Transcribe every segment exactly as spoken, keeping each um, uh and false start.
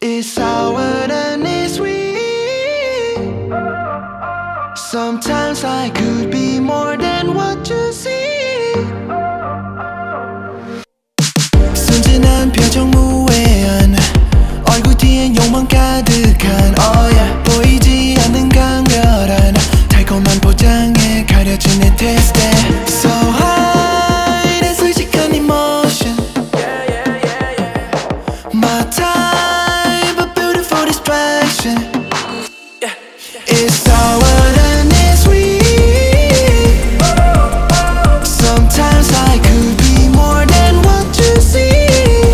It's sour and it's sweet. Sometimes I could be more than what you see. 순진한 표정 무해한 얼굴 뒤엔 욕망 가득한 oh yeah. 보이지 않는 강렬한 달콤한 포장에 가려진 내 taste So high 내 솔직한 emotion My type of beautiful distraction It's sour and it's sweet Sometimes I could be more than what you see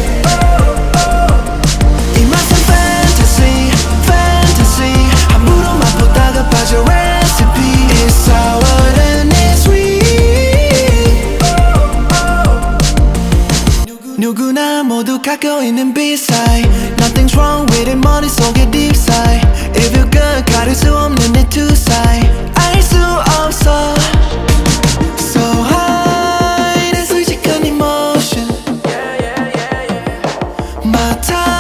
이 맛은 fantasy, fantasy 함부로 맛보다가 빠져 recipe It's sour and it's sweet 누구나 모두 갖고 있는 B-side Nothing's wrong with it 머릿속에 deep sigh If you good 가릴 수 없는 내 two side 알 수 없어 So high 내 솔직한 emotion My time